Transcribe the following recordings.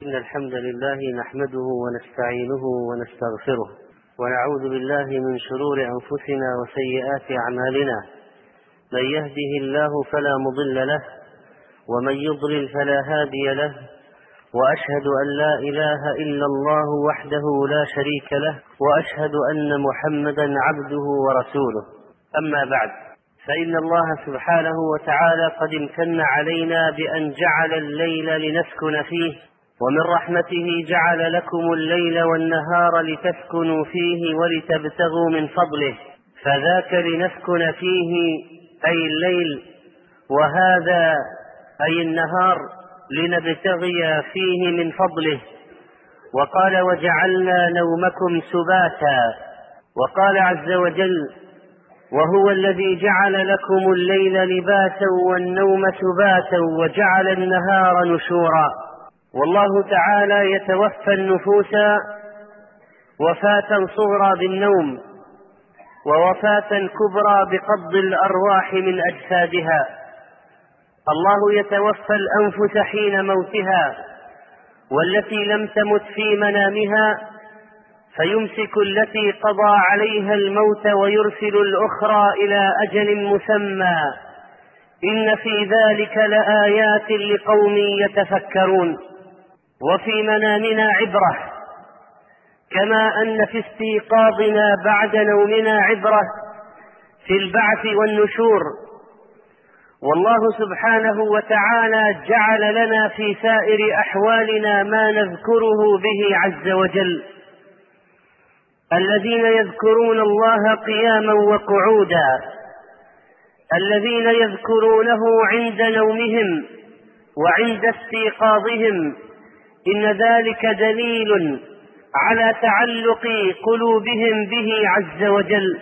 إن الحمد لله نحمده ونستعينه ونستغفره ونعوذ بالله من شرور أنفسنا وسيئات أعمالنا. من يهده الله فلا مضل له ومن يضلل فلا هادي له، وأشهد أن لا إله إلا الله وحده لا شريك له، وأشهد أن محمدا عبده ورسوله. أما بعد، فإن الله سبحانه وتعالى قد امتن علينا بأن جعل الليل لنسكن فيه، ومن رحمته جعل لكم الليل والنهار لتسكنوا فيه ولتبتغوا من فضله، فذاك لنسكن فيه أي الليل، وهذا أي النهار لنبتغي فيه من فضله. وقال: وجعلنا نومكم سباتا. وقال عز وجل: وهو الذي جعل لكم الليل لباسا والنوم سباتا وجعل النهار نشورا. والله تعالى يتوفى النفوس وفاة صغرى بالنوم، ووفاة كبرى بقبض الأرواح من أجسادها. الله يتوفى الأنفس حين موتها، والتي لم تمت في منامها فيمسك التي قضى عليها الموت ويرسل الأخرى إلى أجل مسمى. إن في ذلك لآيات لقوم يتفكرون. وفي منامنا عبرة، كما أن في استيقاظنا بعد نومنا عبرة في البعث والنشور. والله سبحانه وتعالى جعل لنا في سائر أحوالنا ما نذكره به عز وجل. الذين يذكرون الله قياما وقعودا، الذين يذكرونه عند نومهم وعند استيقاظهم، إن ذلك دليل على تعلق قلوبهم به عز وجل.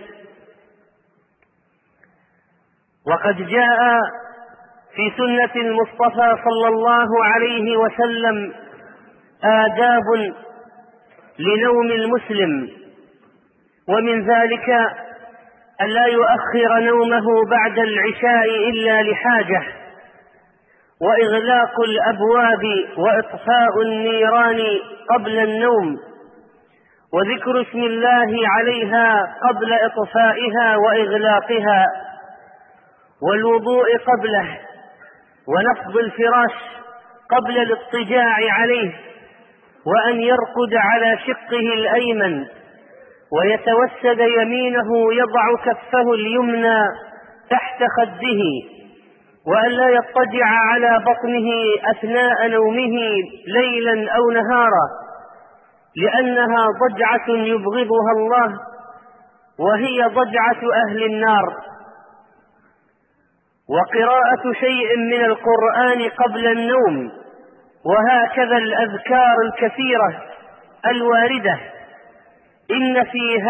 وقد جاء في سنة المصطفى صلى الله عليه وسلم آداب لنوم المسلم، ومن ذلك أن لا يؤخر نومه بعد العشاء إلا لحاجة، وإغلاق الأبواب وإطفاء النيران قبل النوم، وذكر اسم الله عليها قبل إطفائها وإغلاقها، والوضوء قبله، ونفض الفراش قبل الاضطجاع عليه، وأن يرقد على شقه الأيمن ويتوسد يمينه يضع كفه اليمنى تحت خده، وأن لا يضطجع على بطنه أثناء نومه ليلا أو نهارا، لأنها ضجعة يبغضها الله، وهي ضجعة أهل النار. وقراءة شيء من القرآن قبل النوم، وهكذا الأذكار الكثيرة الواردة. إن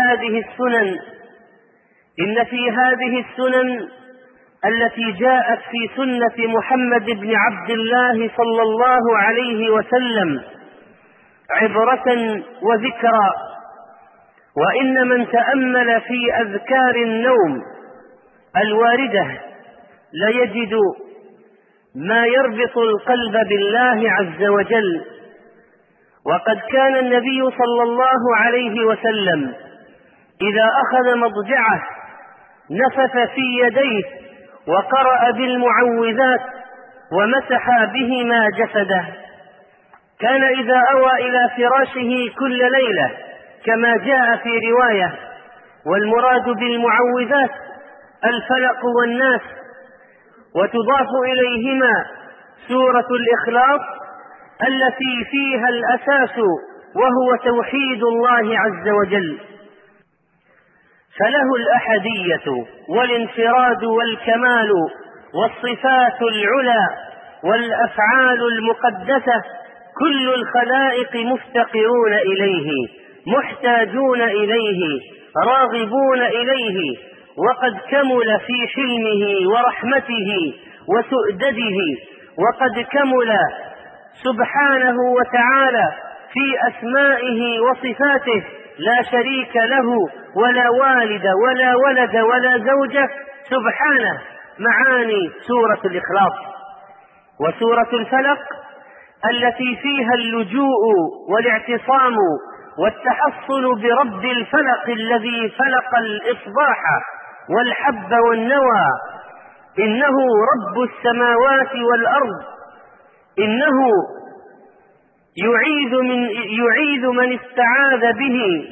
في هذه السنن التي جاءت في سنة محمد بن عبد الله صلى الله عليه وسلم عبرة وذكرى. وإن من تأمل في أذكار النوم الواردة ليجد ما يربط القلب بالله عز وجل. وقد كان النبي صلى الله عليه وسلم إذا أخذ مضجعه نفث في يديه وقرأ بالمعوذات ومسح بهما جسده. كان إذا أوى إلى فراشه كل ليلة كما جاء في رواية، والمراد بالمعوذات الفلق والناس، وتضاف إليهما سورة الإخلاص التي فيها الأساس وهو توحيد الله عز وجل. فله الأحدية والانفراد والكمال والصفات العلى والأفعال المقدسة، كل الخلائق مفتقرون إليه، محتاجون إليه، راغبون إليه. وقد كمل في حلمه ورحمته وسؤدده، وقد كمل سبحانه وتعالى في أسمائه وصفاته، لا شريك له ولا والد ولا ولد ولا زوجة سبحانه. معاني سورة الإخلاص. وسورة الفلق التي فيها اللجوء والاعتصام والتحصن برب الفلق الذي فلق الإصباح والحب والنوى. إنه رب السماوات والأرض، إنه يعيذ من استعاذ به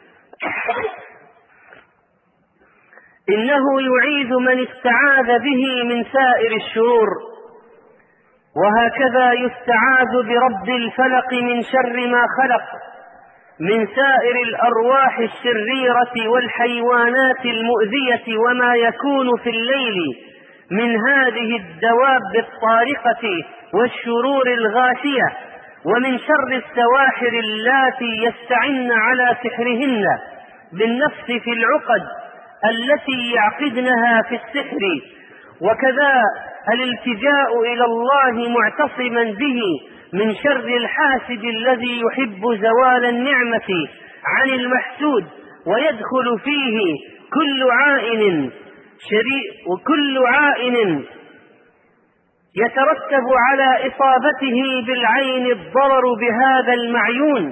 إنه يعيذ من استعاذ به من سائر الشرور. وهكذا يستعاذ برب الفلق من شر ما خلق، من سائر الأرواح الشريرة والحيوانات المؤذية وما يكون في الليل من هذه الدواب الطارقة والشرور الغاشية، ومن شر السواحر اللاتي يستعن على سحرهن بالنفس في العقد التي يعقدنها في السحر. وكذا الالتجاء إلى الله معتصما به من شر الحاسد الذي يحب زوال النعمة عن المحسود، ويدخل فيه وكل عائن يترتب على إصابته بالعين الضرر بهذا المعيون.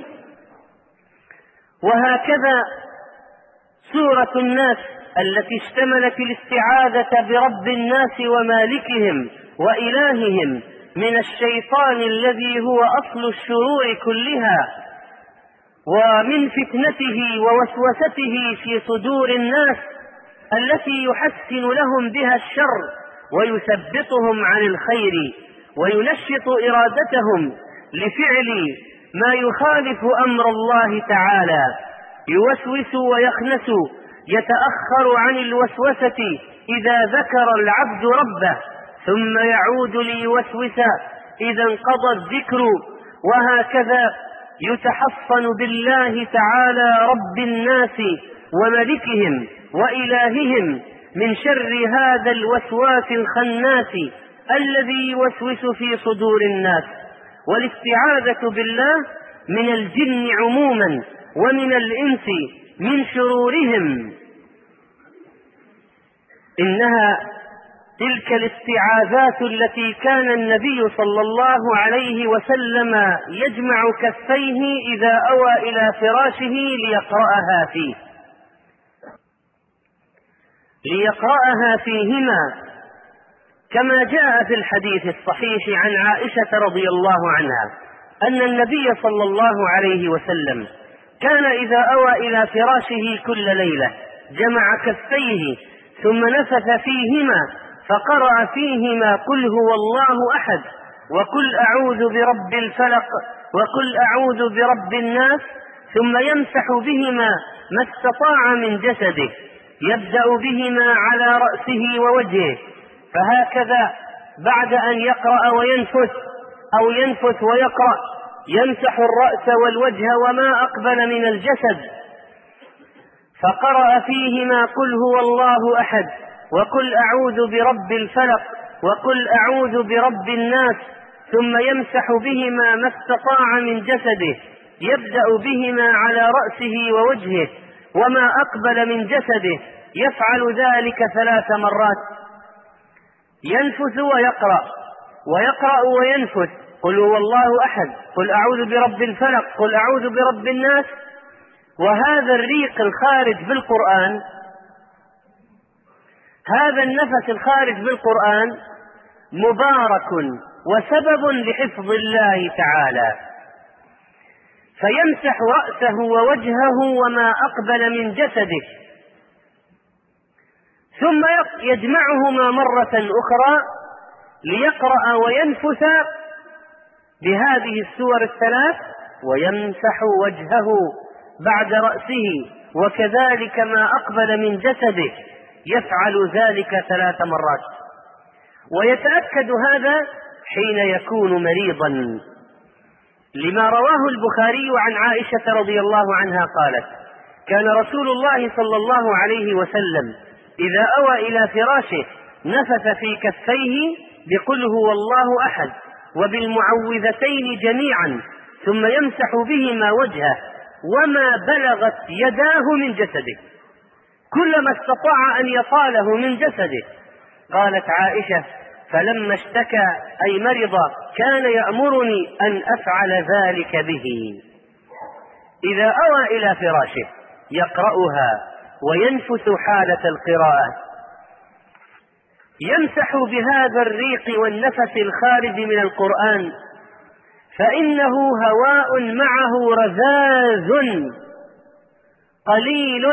وهكذا سورة الناس التي اشتملت الاستعاذة برب الناس ومالكهم وإلههم من الشيطان الذي هو أصل الشرور كلها، ومن فتنته ووسوسته في صدور الناس التي يحسن لهم بها الشر ويثبطهم عن الخير وينشط إرادتهم لفعل ما يخالف أمر الله تعالى. يوسوس ويخنس، يتأخر عن الوسوسة إذا ذكر العبد ربه، ثم يعود ليوسوس إذا انقضى الذكر. وهكذا يتحصن بالله تعالى رب الناس وملكهم وإلههم من شر هذا الوسواس الخناس الذي يوسوس في صدور الناس. والاستعاذة بالله من الجن عموما ومن الإنس من شرورهم. إنها تلك الاستعاذات التي كان النبي صلى الله عليه وسلم يجمع كفيه إذا أوى إلى فراشه ليقرأها فيهما، كما جاء في الحديث الصحيح عن عائشة رضي الله عنها أن النبي صلى الله عليه وسلم كان إذا أوى إلى فراشه كل ليلة جمع كفيه ثم نفث فيهما فقرأ فيهما قل هو الله أحد وقل أعوذ برب الفلق وقل أعوذ برب الناس، ثم يمسح بهما ما استطاع من جسده، يبدأ بهما على رأسه ووجهه. فهكذا بعد أن يقرأ وينفث أو ينفث ويقرأ يمسح الرأس والوجه وما أقبل من الجسد، فقرأ فيهما قل هو الله أحد وقل أعوذ برب الفلق وقل أعوذ برب الناس، ثم يمسح بهما ما استطاع من جسده، يبدأ بهما على رأسه ووجهه وما أقبل من جسده، يفعل ذلك 3 مرات، ينفث ويقرأ وينفث قل هو الله أحد قل أعوذ برب الفلق قل أعوذ برب الناس. وهذا الريق الخارج بالقرآن، هذا النفس الخارج بالقرآن مبارك وسبب لحفظ الله تعالى، فيمسح رأسه ووجهه وما أقبل من جسده، ثم يجمعهما مرة أخرى ليقرأ وينفث بهذه السور 3 ويمسح وجهه بعد رأسه وكذلك ما أقبل من جسده، يفعل ذلك 3 مرات. ويتأكد هذا حين يكون مريضا، لما رواه البخاري عن عائشة رضي الله عنها قالت كان رسول الله صلى الله عليه وسلم إذا أوى إلى فراشه نفث في كفيه بقل هو الله أحد وبالمعوذتين جميعا، ثم يمسح بهما وجهه وما بلغت يداه من جسده، كلما استطاع أن يطاله من جسده. قالت عائشة فلما اشتكى أي مرض كان يأمرني أن أفعل ذلك به. إذا أوى إلى فراشه يقرأها وينفث حالة القراءة، يمسح بهذا الريق والنفس الخارج من القرآن، فإنه هواء معه رذاذ قليل.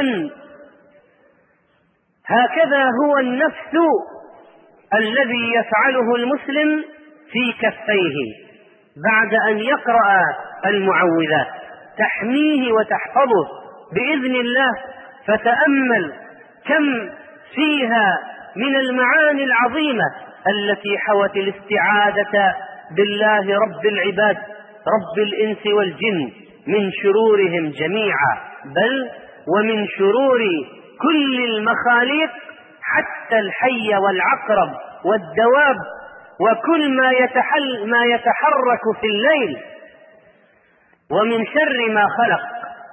هكذا هو النفس الذي يفعله المسلم في كفيه بعد أن يقرأ المعوذات، تحميه وتحفظه بإذن الله. فتأمل كم فيها من المعاني العظيمة التي حوت الاستعاذة بالله رب العباد رب الإنس والجن من شرورهم جميعا، بل ومن شرور كل المخاليق حتى الحي والعقرب والدواب وكل ما يتحرك في الليل، ومن شر ما خلق.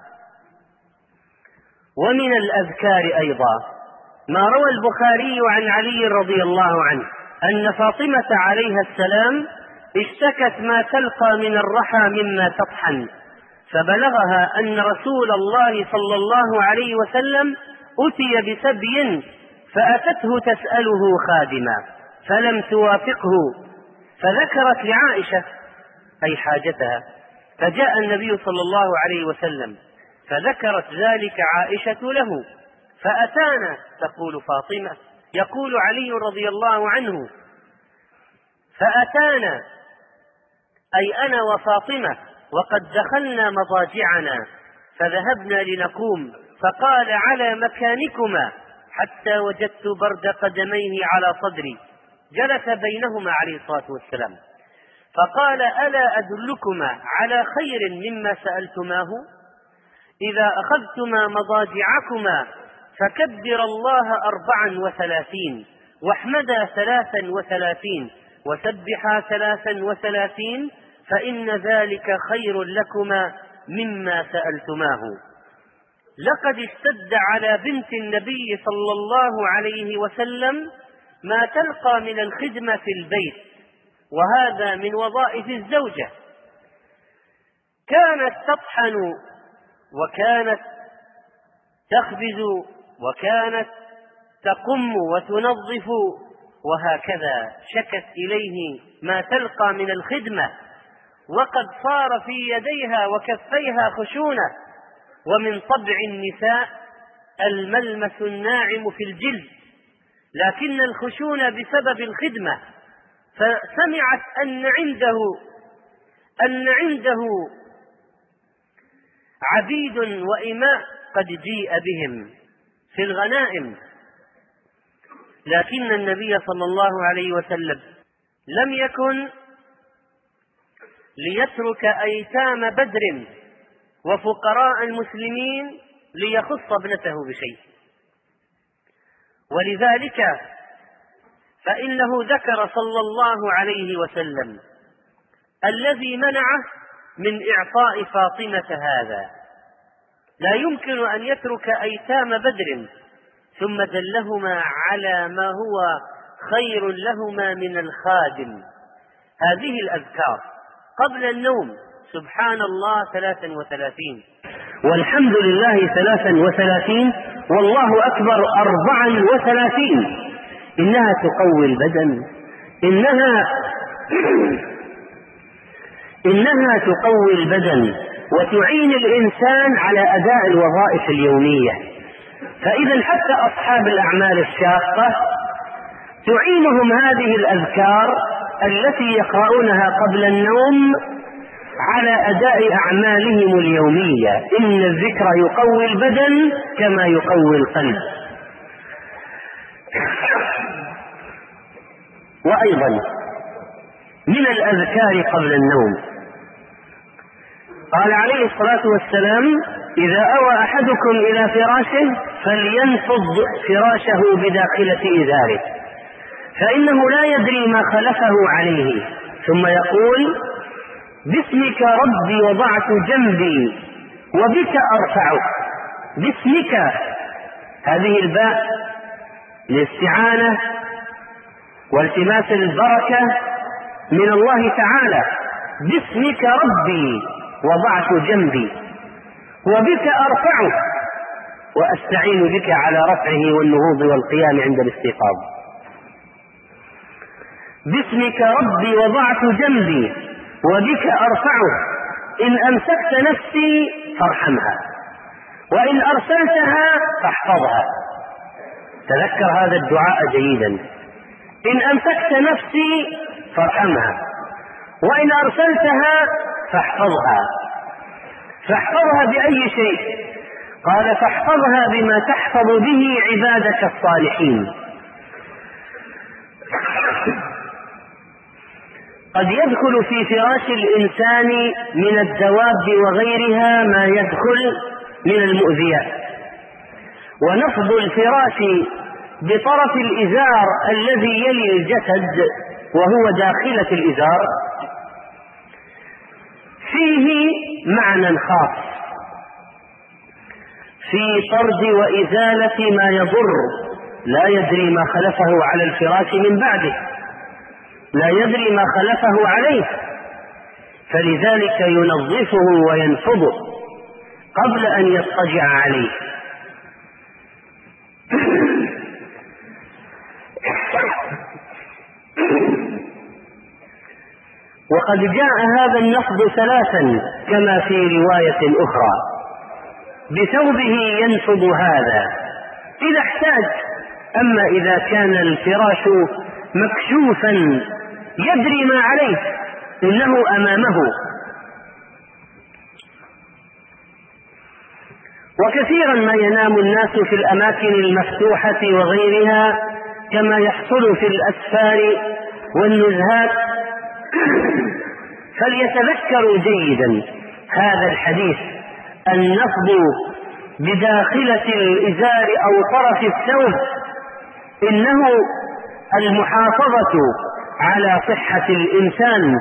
ومن الأذكار أيضا ما روى البخاري عن علي رضي الله عنه أن فاطمة عليها السلام اشتكت ما تلقى من الرحى مما تطحن، فبلغها أن رسول الله صلى الله عليه وسلم أتي بسبي فأتته تسأله خادما فلم توافقه، فذكرت لعائشة أي حاجتها، فجاء النبي صلى الله عليه وسلم فذكرت ذلك عائشة له، فأتانا تقول فاطمة، يقول علي رضي الله عنه فأتانا أي أنا وفاطمة وقد دخلنا مضاجعنا فذهبنا لنقوم، فقال على مكانكما حتى وجدت برد قدميه على صدري، جلس بينهما عليه الصلاة والسلام فقال ألا أدلكما على خير مما سألتماه؟ إذا أخذتما مضاجعكما فكبر الله 34 واحمدا 33 وسبحا 33 فإن ذلك خير لكما مما سألتماه. لقد اشتد على بنت النبي صلى الله عليه وسلم ما تلقى من الخدمة في البيت، وهذا من وظائف الزوجة. كانت تطحن وكانت تخبز وكانت تقم وتنظف، وهكذا شكت إليه ما تلقى من الخدمة، وقد صار في يديها وكفيها خشونة. ومن طبع النساء الملمس الناعم في الجلد، لكن الخشونة بسبب الخدمة، فسمعت أن عنده عبيد وإماء قد جيء بهم في الغنائم، لكن النبي صلى الله عليه وسلم لم يكن ليترك أيتام بدر وفقراء المسلمين ليخص ابنته بشيء، ولذلك فإنه ذكر صلى الله عليه وسلم الذي منعه من إعطاء فاطمة هذا، لا يمكن أن يترك أيتام بدر، ثم دلهما على ما هو خير لهما من الخادم. هذه الأذكار قبل النوم سبحان الله 33 والحمد لله 33 والله أكبر 34، إنها تقوي البدن، إنها تقوي البدن وتعين الإنسان على أداء الوظائف اليومية. فإذا حتى أصحاب الأعمال الشاقة تعينهم هذه الأذكار التي يقرؤونها قبل النوم على أداء أعمالهم اليومية. إن الذكر يقوي البدن كما يقوي القلب. وأيضا من الأذكار قبل النوم قال عليه الصلاة والسلام إذا أوى أحدكم إلى فراشه فلينفض فراشه بداخلة إزاره، فإنه لا يدري ما خلفه عليه، ثم يقول باسمك ربي وضعت جنبي وبك أرفع. باسمك، هذه الباء للاستعانة والتماس البركة من الله تعالى. باسمك ربي وضعت جنبي وبك أرفعه وأستعين بك على رفعه والنهوض والقيام عند الاستيقاظ. باسمك ربي وضعت جنبي وبك أرفعه، إن أمسكت نفسي فارحمها وإن أرسلتها فاحفظها. تذكر هذا الدعاء جيدا. إن أمسكت نفسي فارحمها وإن أرسلتها فاحفظها. فاحفظها بأي شيء؟ قال فاحفظها بما تحفظ به عبادك الصالحين. قد يدخل في فراش الإنسان من الدواب وغيرها ما يدخل من المؤذيات، ونفض الفراش بطرف الإزار الذي يلي الجسد وهو داخلة الإزار فيه معنى خاص في طرد وإزالة ما يضر، لا يدري ما خلفه على الفراش من بعده، لا يدري ما خلفه عليه، فلذلك ينظفه وينفضه قبل أن يضطجع عليه. وقد جاء هذا النفض ثلاثا كما في رواية أخرى: بثوبه ينفض هذا إذا احتاج. أما إذا كان الفراش مكشوفا يدري ما عليه إنه أمامه. وكثيرا ما ينام الناس في الأماكن المفتوحة وغيرها كما يحصل في الأسفار والنزهات، فليتذكروا جيدا هذا الحديث: النفض بداخلة الإزار أو طرف الثوب إنه المحافظة على صحة الإنسان.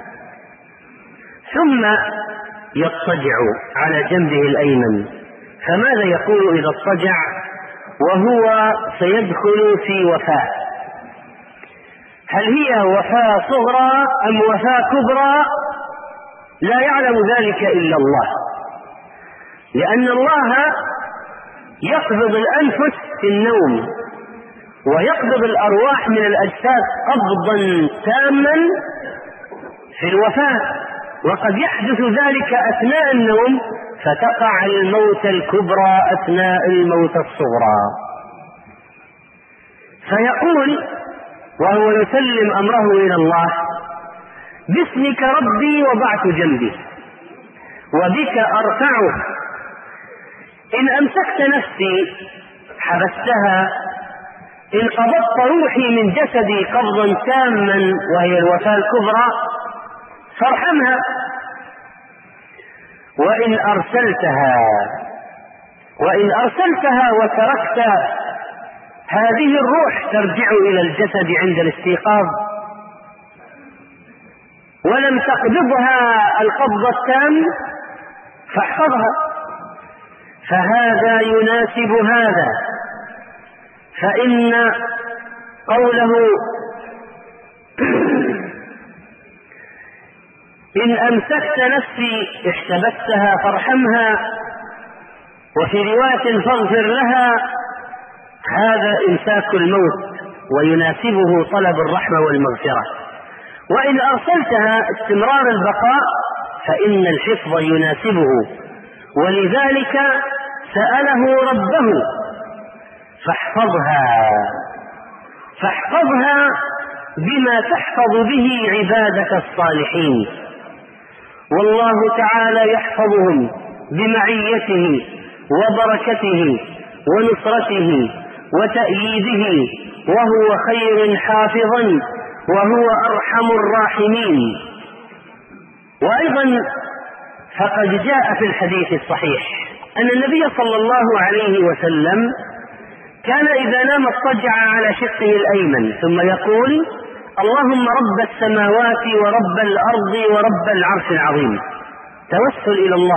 ثم يضطجع على جنبه الأيمن. فماذا يقول إذا اضطجع وهو سيدخل في وفاة؟ هل هي وفاة صغرى أم وفاة كبرى؟ لا يعلم ذلك إلا الله، لأن الله يقبض الأنفس في النوم ويقبض الأرواح من الأجساد قبضا تاما في الوفاة، وقد يحدث ذلك أثناء النوم فتقع الموت الكبرى أثناء الموت الصغرى. فيقول وهو يسلم أمره إلى الله: باسمك ربي وضعت جنبي وبك أرفعه، إن أمسكت نفسي حبستها، إن قبضت روحي من جسدي قبضا تاما وهي الوفاة الكبرى فارحمها، وإن أرسلتها وتركت هذه الروح ترجع إلى الجسد عند الاستيقاظ ولم تقبضها القبض التام فاحفظها. فهذا يناسب هذا، فإن قوله إن أمسكت نفسي احتبستها فارحمها، وفي رواية فاغفر لها، هذا إمساك الموت ويناسبه طلب الرحمة والمغفرة. وإن أرسلتها استمرار البقاء فإن الحفظ يناسبه، ولذلك سأله ربه: فاحفظها بما تحفظ به عبادك الصالحين. والله تعالى يحفظهم بمعيته وبركته ونصرته وتأييده، وهو خير حافظا وهو أرحم الراحمين. وأيضا فقد جاء في الحديث الصحيح أن النبي صلى الله عليه وسلم كان إذا نام اضطجع على شقه الأيمن ثم يقول: اللهم رب السماوات ورب الأرض ورب العرش العظيم. توسل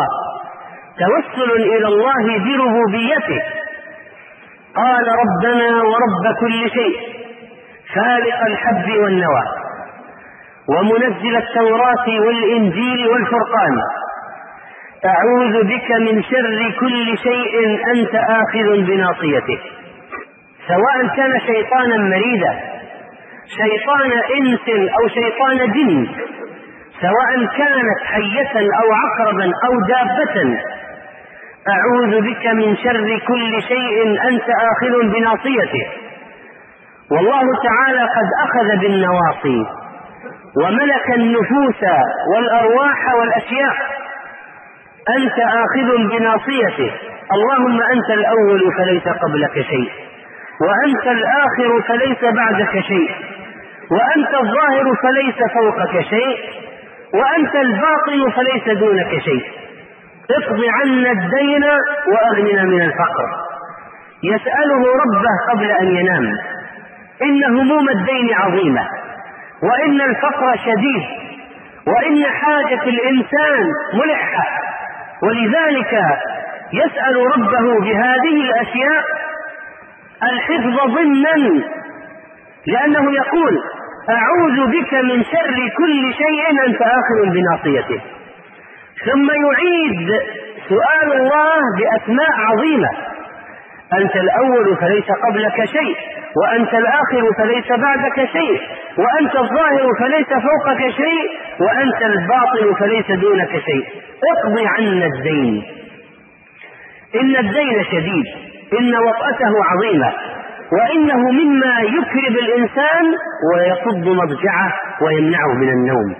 إلى الله بربوبيته. قال: ربنا ورب كل شيء فالق الحب والنوى ومنزل التوراة والإنجيل والفرقان، أعوذ بك من شر كل شيء أنت آخذ بناصيته، سواء كان شيطانا مريدا، شيطان إنس أو شيطان جن، سواء كانت حية أو عقربا أو دابة، أعوذ بك من شر كل شيء أنت آخذ بناصيته. والله تعالى قد أخذ بالنواصي وملك النفوس والأرواح والأشياء، أنت آخذ بناصيته. اللهم أنت الأول فليس قبلك شيء، وأنت الآخر فليس بعدك شيء، وأنت الظاهر فليس فوقك شيء، وأنت الباطن فليس دونك شيء. اقض عنا الدين وأغننا من الفقر. يسأله ربه قبل أن ينام، إن هموم الدين عظيمة، وإن الفقر شديد، وإن حاجة الإنسان ملحة، ولذلك يسأل ربه بهذه الأشياء الحفظ ضمنا، لأنه يقول أعوذ بك من شر كل شيء أنت آخذ بناصيته. ثم يعيد سؤال الله بأسماء عظيمة، أنت الأول فليس قبلك شيء، وأنت الآخر فليس بعدك شيء، وأنت الظاهر فليس فوقك شيء، وأنت الباطن فليس دونك شيء. اقض عنا الدين، إن الدين شديد، إن وطأته عظيمة، وإنه مما يكرب الإنسان ويصد مضجعه ويمنعه من النوم.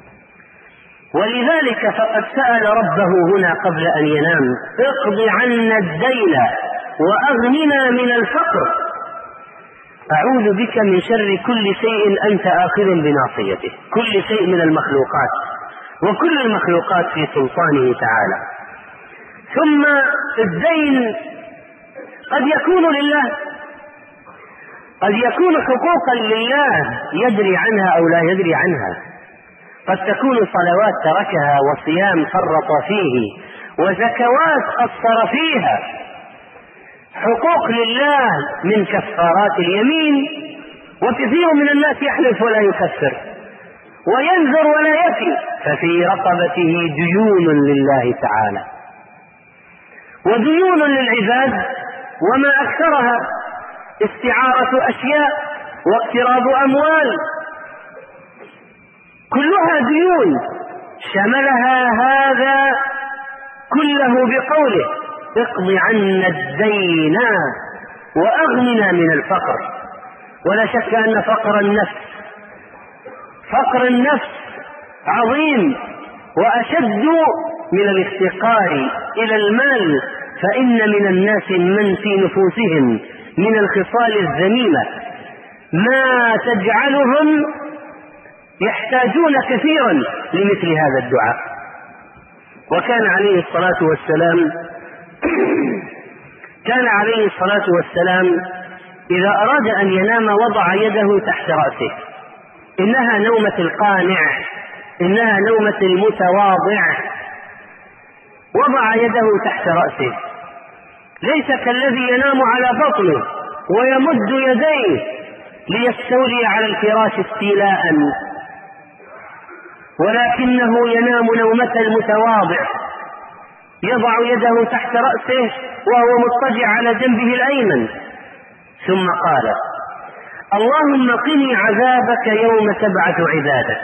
ولذلك فقد سأل ربه هنا قبل أن ينام اقض عنا الدين وأغننا من الفقر، أعوذ بك من شر كل شيء أنت آخذ بناصيته. كل شيء من المخلوقات، وكل المخلوقات في سلطانه تعالى. ثم الدين قد يكون لله، قد يكون حقوقا لله يدري عنها أو لا يدري عنها، قد تكون صلوات تركها، وصيام فرط فيه، وزكوات قصر فيها، حقوق لله من كفارات اليمين. وكثير من الناس يحلف ولا يكفر، وينذر ولا يفي، ففي رقبته ديون لله تعالى وديون للعباد، وما أكثرها استعارة أشياء واقتراض أموال، كلها ديون شملها هذا كله بقوله اقض عنا الدين وأغننا من الفقر. ولا شك أن فقر النفس عظيم وأشد من الافتقار إلى المال، فإن من الناس من في نفوسهم من الخصال الذميمة ما تجعلهم يحتاجون كثيرا لمثل هذا الدعاء. وكان عليه الصلاة والسلام إذا أراد أن ينام وضع يده تحت رأسه. إنها نومة القانع، إنها نومة المتواضع. وضع يده تحت رأسه، ليس كالذي ينام على بطنه ويمد يديه ليستولي على الفراش استيلاء، ولكنه ينام نومة المتواضع، يضع يده تحت رأسه وهو مضطجع على جنبه الأيمن، ثم قال اللهم قني عذابك يوم تبعث عبادك.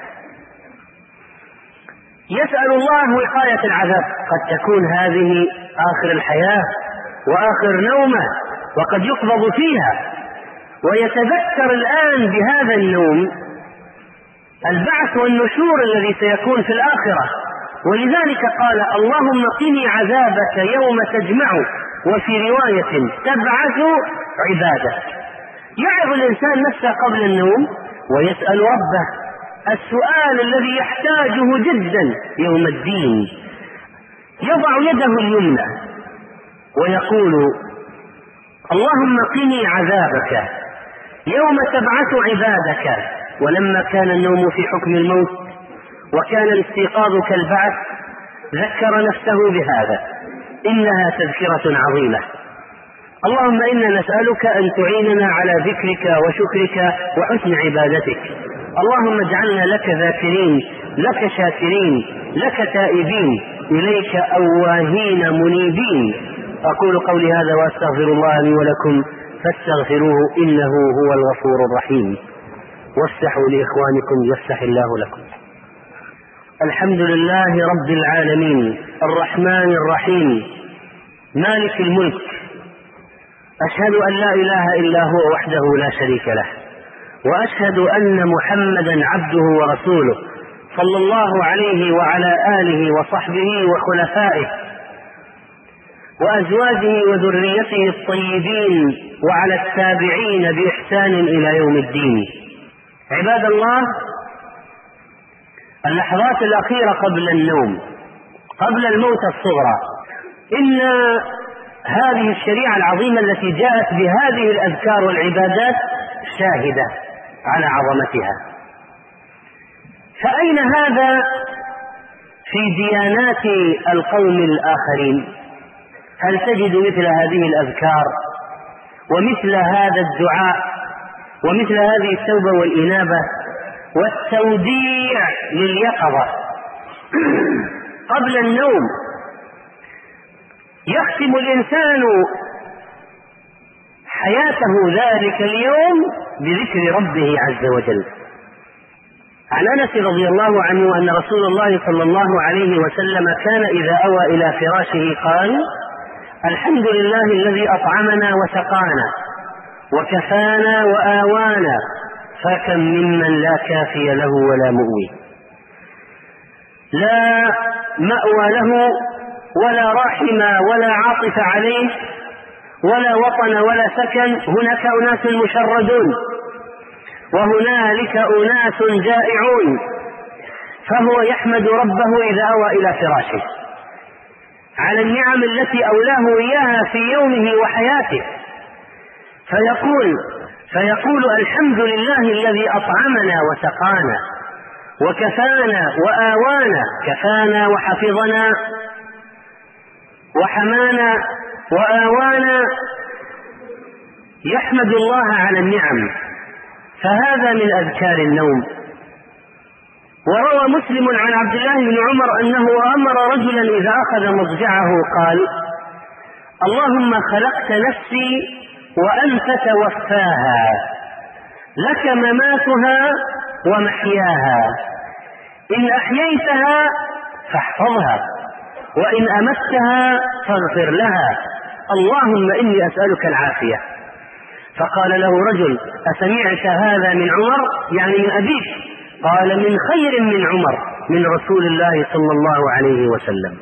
يسأل الله وقاية العذاب. قد تكون هذه آخر الحياة وآخر نومة، وقد يقبض فيها، ويتذكر الآن بهذا النوم البعث والنشور الذي سيكون في الآخرة. ولذلك قال اللهم قني عذابك يوم تجمع، وفي رواية تبعث عبادك. يعظ الإنسان نفسه قبل النوم ويسأل ربه السؤال الذي يحتاجه جدا يوم الدين. يضع يده اليمنى ويقول اللهم قني عذابك يوم تبعث عبادك. ولما كان النوم في حكم الموت وكان الاستيقاظ كالبعث ذكر نفسه بهذا. إنها تذكرة عظيمة، اللهم إنا نسألك أن تعيننا على ذكرك وشكرك وحسن عبادتك. اللهم اجعلنا لك ذاكرين، لك شاكرين، لك تائبين، إليك أواهين منيبين. أقول قولي هذا وأستغفر الله لي ولكم فاستغفروه إنه هو الغفور الرحيم. وافتحوا لإخوانكم يفتح الله لكم. الحمد لله رب العالمين الرحمن الرحيم مالك الملك، أشهد أن لا إله إلا هو وحده لا شريك له، وأشهد أن محمدا عبده ورسوله صلى الله عليه وعلى آله وصحبه وخلفائه وأزواجه وذريته الطيبين وعلى التابعين بإحسان إلى يوم الدين. عباد الله، اللحظات الأخيرة قبل النوم، قبل الموت الصغرى، إن هذه الشريعة العظيمة التي جاءت بهذه الأذكار والعبادات شاهدة على عظمتها. فأين هذا في ديانات القوم الآخرين؟ هل تجد مثل هذه الأذكار ومثل هذا الدعاء ومثل هذه التوبة والإنابة والتوديع لليقظة قبل النوم؟ يختم الإنسان حياته ذلك اليوم بذكر ربه عز وجل. عن أنس رضي الله عنه أن رسول الله صلى الله عليه وسلم كان إذا أوى إلى فراشه قال: الحمد لله الذي أطعمنا وسقانا وكفانا وآوانا، فكم ممن لا كافي له ولا مؤوي، لا مأوى له ولا راحم ولا عاطف عليه ولا وطن ولا سكن. هناك أناس مشردون وهنالك أناس جائعون، فهو يحمد ربه إذا أوى إلى فراشه على النعم التي أولاه إياها في يومه وحياته، فيقول الحمد لله الذي أطعمنا وسقانا وكفانا وآوانا، كفانا وحفظنا وحمانا وآوانا، يحمد الله على النعم. فهذا من أذكار النوم. وروى مسلم عن عبد الله بن عمر أنه أمر رجلا إذا أخذ مضجعه قال: اللهم خلقت نفسي وأنت توفاها، لك مماتها ومحياها، إن أحييتها فاحفظها وإن أمتها فاغفر لها، اللهم إني أسألك العافية. فقال له رجل: أسمعت هذا من عمر؟ يعني من أبيك؟ قال: من خير من عمر، من رسول الله صلى الله عليه وسلم.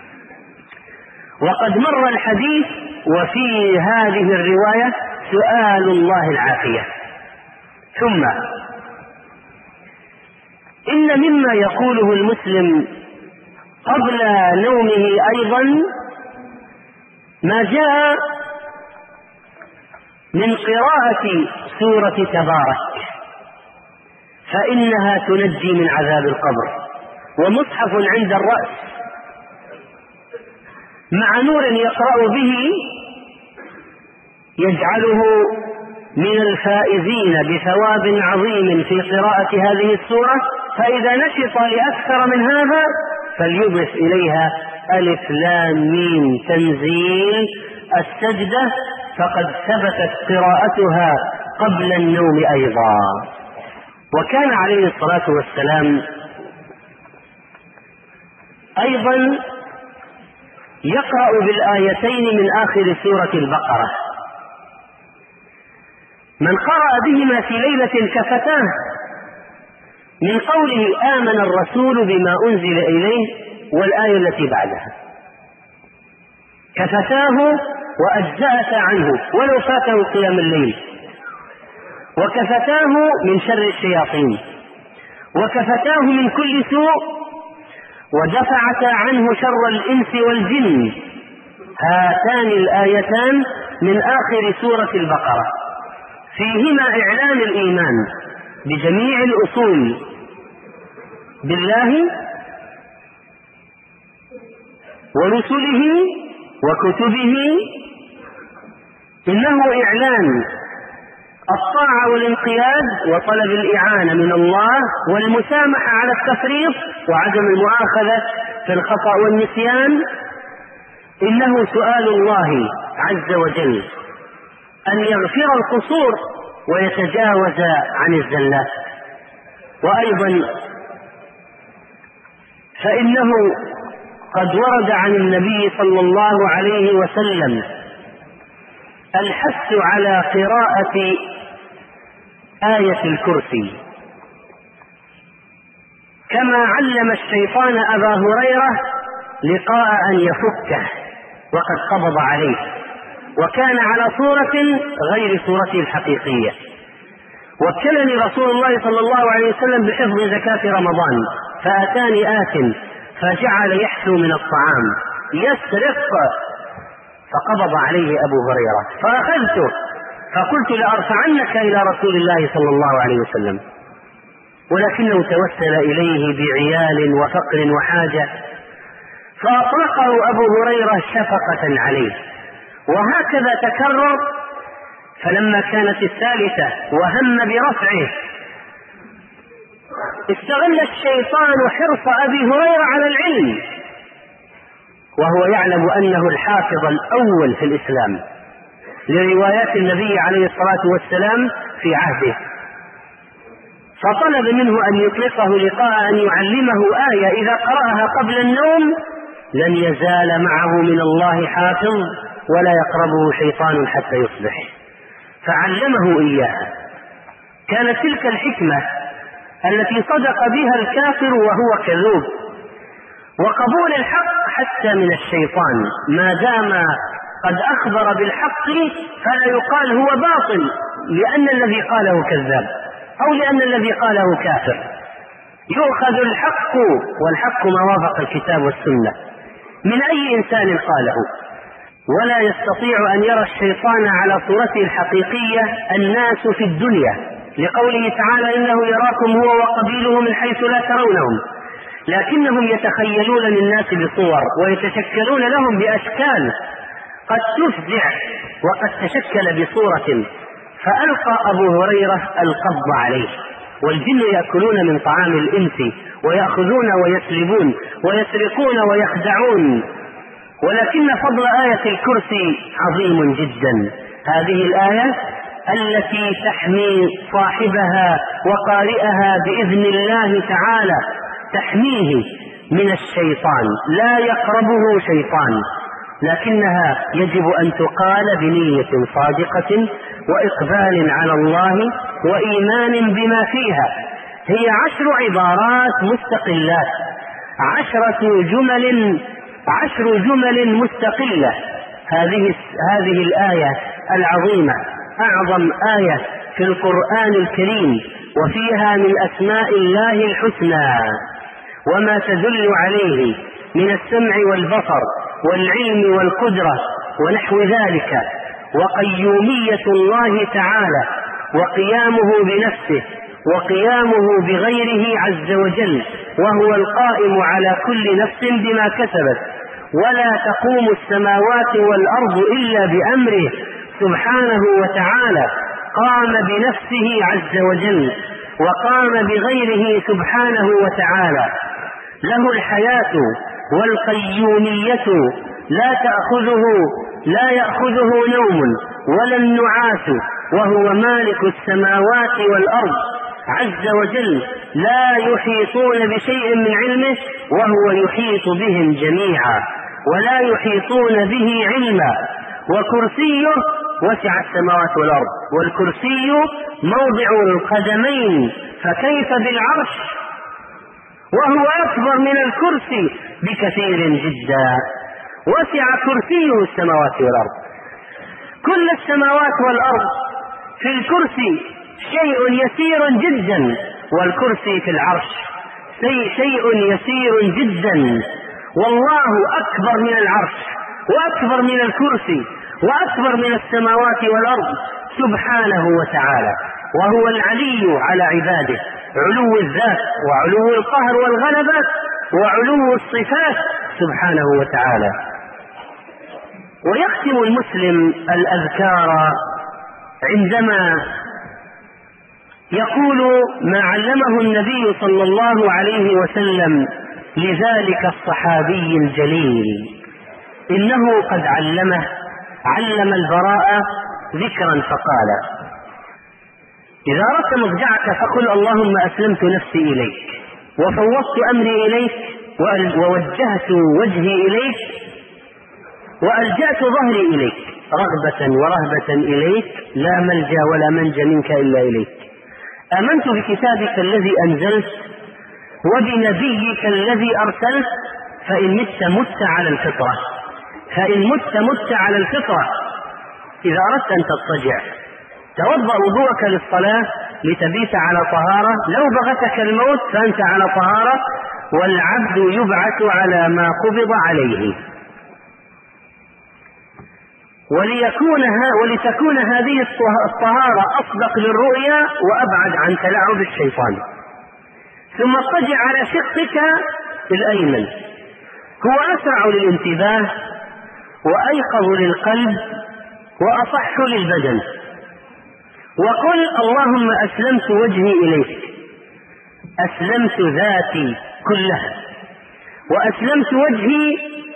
وقد مر الحديث وفي هذه الرواية سؤال الله العافية. ثم إن مما يقوله المسلم قبل نومه أيضا ما جاء من قراءة سورة تبارك، فإنها تنجي من عذاب القبر، ومصحف عند الرأس مع نور يقرأ به يجعله من الفائزين بثواب عظيم في قراءة هذه السورة. فإذا نشط لأكثر من هذا فليضف إليها ألف لام ميم تنزيل السجدة، فقد ثبتت قراءتها قبل النوم أيضا. وكان عليه الصلاة والسلام أيضا يقرأ بالآيتين من آخر سورة البقرة. من قرأ بهما في ليلة كفتاه، من قوله آمن الرسول بما أنزل إليه والآية التي بعدها، كفتاه وأجزأت عنه ولو فاته قيام الليل، وكفتاه من شر الشياطين، وكفتاه من كل سوء، ودفعتا عنه شر الإنس والجن. هاتان الآيتان من آخر سورة البقرة فيهما إعلان الإيمان بجميع الأصول بالله ورسله وكتبه إنه إعلان الطاعة والانقياد وطلب الإعانة من الله والمسامحة على التفريط وعدم المؤاخذة في الخطأ والنسيان. إنه سؤال الله عز وجل أن يغفر القصور ويتجاوز عن الزلات. وأيضا فإنه قد ورد عن النبي صلى الله عليه وسلم الحث على قراءة آية الكرسي، كما علم الشيطان أبا هريرة لقاء أن يفكه وقد قبض عليه، وكان على صورة غير صورته الحقيقية. وكلني رسول الله صلى الله عليه وسلم بحفظ زكاة رمضان، فأتاني آت فجعل يحثو من الطعام يسرق، فقبض عليه أبو هريرة فأخذته فقلت لأرفعنك إلى رسول الله صلى الله عليه وسلم، ولكنه توسل إليه بعيال وفقر وحاجة فأطلقه أبو هريرة شفقة عليه. وهكذا تكرر، فلما كانت الثالثة وهم برفعه استغل الشيطان حرص أبي هريرة على العلم، وهو يعلم أنه الحافظ الأول في الإسلام لروايات النبي عليه الصلاة والسلام في عهده، فطلب منه أن يطلقه لقاء أن يعلمه آية إذا قرأها قبل النوم لن يزال معه من الله حافظ ولا يقربه شيطان حتى يصبح، فعلمه إياها. كانت تلك الحكمة التي صدق بها الكافر وهو كذوب، وقبول الحق حتى من الشيطان ما دام قد أخبر بالحق فلا يقال هو باطل لأن الذي قاله كذاب أو لأن الذي قاله كافر، يؤخذ الحق، والحق ما وافق الكتاب والسنة من أي إنسان قاله. ولا يستطيع أن يرى الشيطان على صورته الحقيقية الناس في الدنيا، لقوله تعالى إنه يراكم هو وقبيله من حيث لا ترونهم، لكنهم يتخيلون للناس بصور ويتشكلون لهم بأشكال قد تفزع وقد تشكل بصورة. فألقى أبو هريرة القبض عليه، والجن يأكلون من طعام الإنس ويأخذون ويسلبون ويسرقون ويخدعون، ولكن فضل آية الكرسي عظيم جدا. هذه الآية التي تحمي صاحبها وقارئها بإذن الله تعالى، تحميه من الشيطان، لا يقربه شيطان، لكنها يجب أن تقال بنية صادقة وإقبال على الله وإيمان بما فيها. هي 10 عبارات مستقلات، 10 جمل مستقلة. هذه الآية العظيمة أعظم آية في القرآن الكريم، وفيها من أسماء الله الحسنى وما تدل عليه من السمع والبصر والعلم والقدرة ونحو ذلك، وقيومية الله تعالى وقيامه بنفسه وقيامه بغيره عز وجل، وهو القائم على كل نفس بما كسبت، ولا تقوم السماوات والأرض إلا بأمره سبحانه وتعالى، قام بنفسه عز وجل وقام بغيره سبحانه وتعالى. له الحياة والقيومية لا يأخذه نوم ولا النعاس، وهو مالك السماوات والأرض عز وجل، لا يحيطون بشيء من علمه وهو يحيط بهم جميعا ولا يحيطون به علما. وكرسيه وسع السماوات والأرض، والكرسي موضع القدمين، فكيف بالعرش وهو أكبر من الكرسي بكثير جدا. وسع كرسيه السماوات والأرض، كل السماوات والأرض في الكرسي شيء يسير جدا، والكرسي في العرش شيء يسير جدا. والله أكبر من العرش وأكبر من الكرسي وأكبر من السماوات والأرض سبحانه وتعالى، وهو العلي على عباده، علو الذات وعلو القهر والغلبة وعلو الصفات سبحانه وتعالى. ويختم المسلم الأذكار عندما يقول ما علمه النبي صلى الله عليه وسلم لذلك الصحابي الجليل: إنه قد علم البراء ذكرا فقال: إذا أردت مضجعك فقل اللهم أسلمت نفسي إليك وفوضت أمري إليك ووجهت وجهي إليك وألجأت ظهري إليك رغبة ورهبة إليك لا ملجأ ولا منجى منك إلا إليك. آمنت بكتابك الذي أنزلت وبنبيك الذي أرسلت، فإن مت على الفطرة، فإن مت على الفطرة. إذا أردت أن تضطجع توضأ وضوءك للصلاة لتبيت على طهارة، لو بغتك الموت فأنت على طهارة، والعبد يبعث على ما قبض عليه. ولتكون هذه الطهارة أصدق للرؤيا وأبعد عن تلاعب الشيطان. ثم اضطجع على شقك الأيمن، هو أسرع للانتباه وأيقظ للقلب وأصح للبدن، وقل اللهم أسلمت وجهي إليك، أسلمت ذاتي كلها، وأسلمت وجهي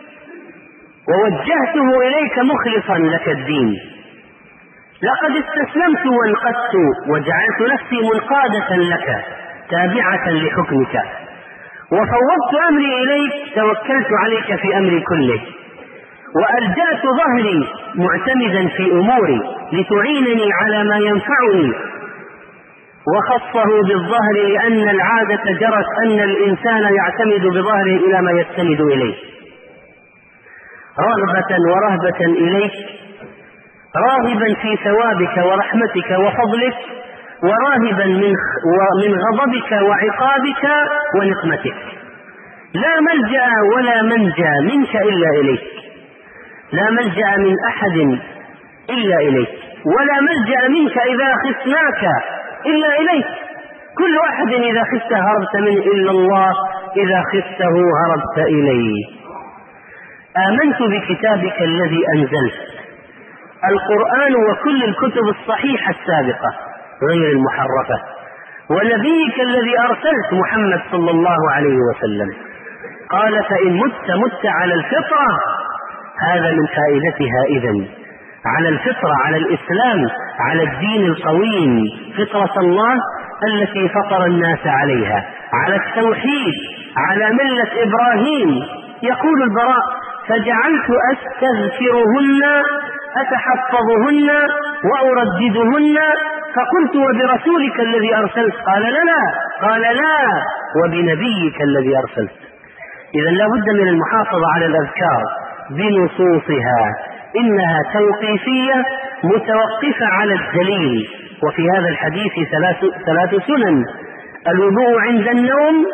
ووجهته إليك مخلصا لك الدين. لقد استسلمت وانقدت وجعلت نفسي منقادة لك تابعة لحكمك، وفوضت أمري إليك، توكلت عليك في أمري كله، وألجأت ظهري معتمدا في أموري لتعينني على ما ينفعني. وخصه بالظهر لأن العادة جرت أن الإنسان يعتمد بظهره إلى ما يستند إليه، رغبة ورهبة إليك، راغبا في ثوابك ورحمتك وفضلك، وراهبا من غضبك وعقابك ونقمتك. لا ملجأ ولا منجى منك إلا إليك، لا ملجأ من أحد إلا إليك، ولا ملجأ منك إذا خفناك إلا إليك. كل أحد إذا خفته هربت منه إلا الله إذا خفته هربت إليه. آمنت بكتابك الذي أنزلت، القرآن وكل الكتب الصحيحة السابقة غير المحرفة، ونبيك الذي أرسلت محمد صلى الله عليه وسلم. قال فإن مت على الفطرة، هذا من فائدتها إذن، على الفطرة، على الإسلام، على الدين القويم، فطرة الله التي فطر الناس عليها، على التوحيد، على ملة إبراهيم. يقول البراء فجعلت أستذكرهن أتحفظهن وأرددهن، فقلت وبرسولك الذي أرسلت؟ قال لا وبنبيك الذي أرسلت. إذن لا بد من المحافظة على الأذكار بنصوصها، إنها توقيفية متوقفة على الدليل. وفي هذا الحديث ثلاث سنن: الوضوء عند النوم،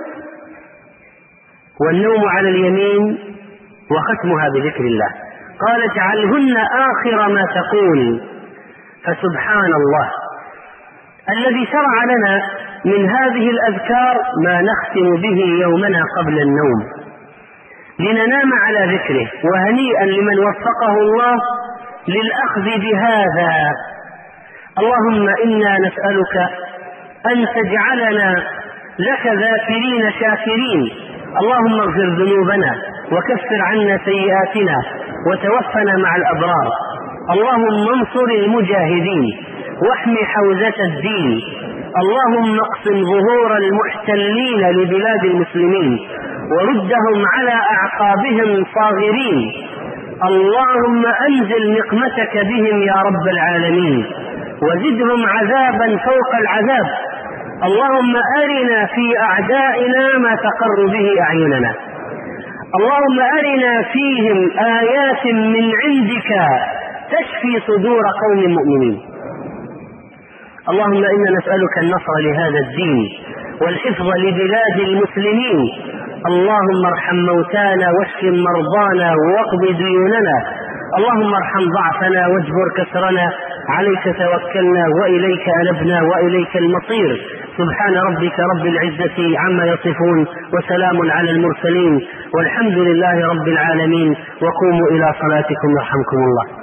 والنوم على اليمين، وختمها بذكر الله. قال اجعلهن آخر ما تقول. فسبحان الله الذي شرع لنا من هذه الأذكار ما نختم به يومنا قبل النوم لننام على ذكره، وهنيئا لمن وفقه الله للأخذ بهذا. اللهم إنا نسألك أن تجعلنا لك ذاكرين شاكرين. اللهم اغفر ذنوبنا وكفر عنا سيئاتنا وتوفنا مع الأبرار. اللهم انصر المجاهدين واحم حوزة الدين. اللهم اقسم ظهور المحتلين لبلاد المسلمين وردهم على أعقابهم صاغرين. اللهم أنزل نقمتك بهم يا رب العالمين وزدهم عذابا فوق العذاب. اللهم أرنا في أعدائنا ما تقر به أعيننا. اللهم أرنا فيهم آيات من عندك تشفي صدور قوم مؤمنين. اللهم إنا نسألك النصر لهذا الدين والحفظ لبلاد المسلمين. اللهم ارحم موتانا واشف مرضانا واقض ديوننا. اللهم ارحم ضعفنا واجبر كسرنا. عليك توكلنا وإليك أنبنا وإليك المصير. سبحان ربك رب العزة عما يصفون وسلام على المرسلين والحمد لله رب العالمين. وقوموا إلى صلاتكم يرحمكم الله.